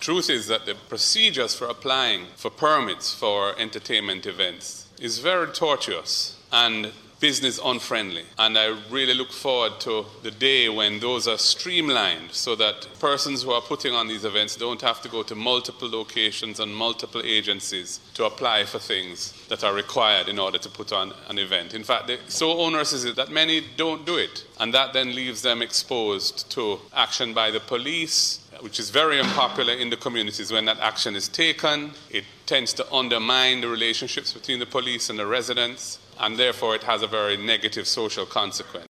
truth is that the procedures for applying for permits for entertainment events is very tortuous and business unfriendly. And I really look forward to the day when those are streamlined so that persons who are putting on these events don't have to go to multiple locations and multiple agencies to apply for things that are required in order to put on an event. In fact, so onerous is it that many don't do it. And that then leaves them exposed to action by the police, which is very unpopular in the communities. When that action is taken, it tends to undermine the relationships between the police and the residents, and therefore it has a very negative social consequence.